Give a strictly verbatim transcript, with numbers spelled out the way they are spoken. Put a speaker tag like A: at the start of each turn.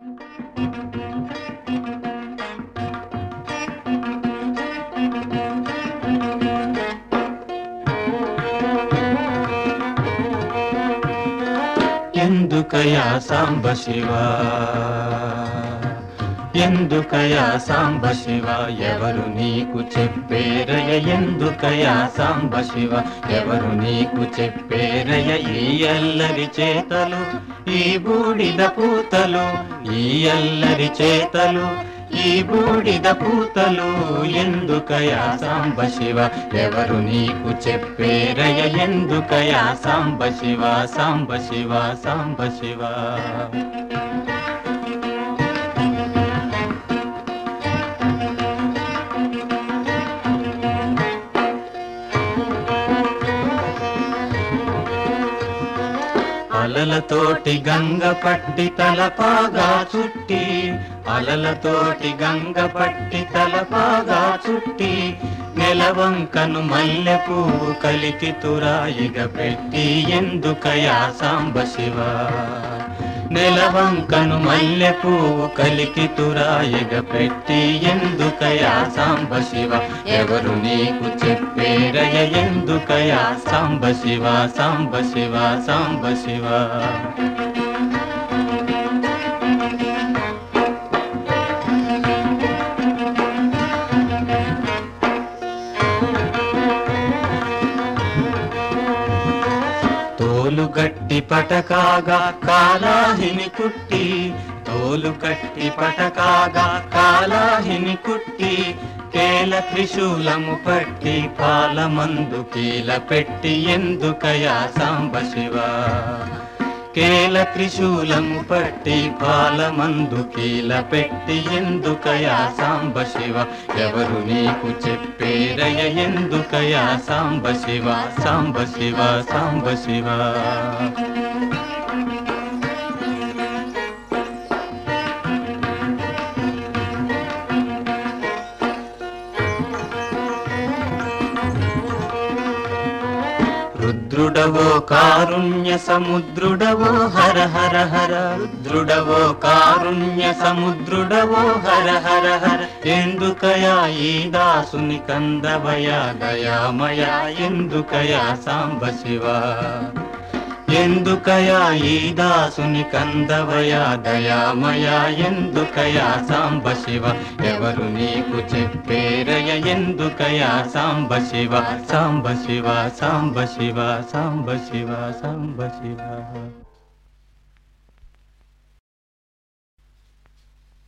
A: ఎందుకయా సాంబ శివ, ఎందుకయా సాంబ శివ, ఎవరు నీకు చెప్పేరయ, ఎందుకయా సాంబ శివ, ఎవరు నీకు చెప్పేరయ, ఈ అల్లరి చేతలు ఈ బూడిద పూతలు, ఈ అల్లరి చేతలు ఈ బూడిద పూతలు, ఎందుకయా సాంబ శివ, ఎవరు నీకు చెప్పేరయ, ఎందుకయా సాంబ శివ, సాంబ శివ, సాంబ శివ. అలలతోటి గంగ పట్టి తలపాగా చుట్టి, అలలతోటి గంగ పట్టి తలపాగా చుట్టి, నెలవంకను మల్లె పువ్వు కలికి తురాయిగ పెట్టి, ఎందుకయా సాంబ శివ, నెలవంకను మల్లె పువ్వు కలికి తురాయిగ పెట్టి, ఎందుకయా సాంబ శివ, ఎవరు నీకు చెప్పేరయ, ఎందుకయా సాంబ శివ, సాంబ శివ, సాంబ శివ. తోలు గట్టి పటకాగా కాలాహిని కుట్టి, తోలు గట్టి పటకాగా కాలాహిని కుట్టి, కేల త్రిశూలము పట్టి పాలమందు కీల పెట్టి, ఎందుకయా సాంబ శివ, కేల త్రిశూలము పట్టి పాలమందు కీల పెట్టి, ఎందుకయా సాంబ శివ, ఎవరు నీకు చెప్పేరయ, ఎందుకయా సాంబ శివ, సాంబ శివ, సాంబ శివ. రుద్రుడవో కారుణ్య సముద్రుడవో హర హర హర, రుద్రుడవో కారుణ్య సముద్రుడవో హర హర హర, ఎందుకయా ఈ దాసుని కందవయా దయామయా, ఎందుకయా సాంబ శివ, ఎందుకయా ఈ దాసుని కందవయా దయామయా, ఎందుకయా సాంబ శివ, ఎవరు నీకు చెప్పేరయ, ఎందుకయా సాంబ శివ, సాంబ శివ, సాంబ శివ, సాంబ శివ, సాంబ శివ.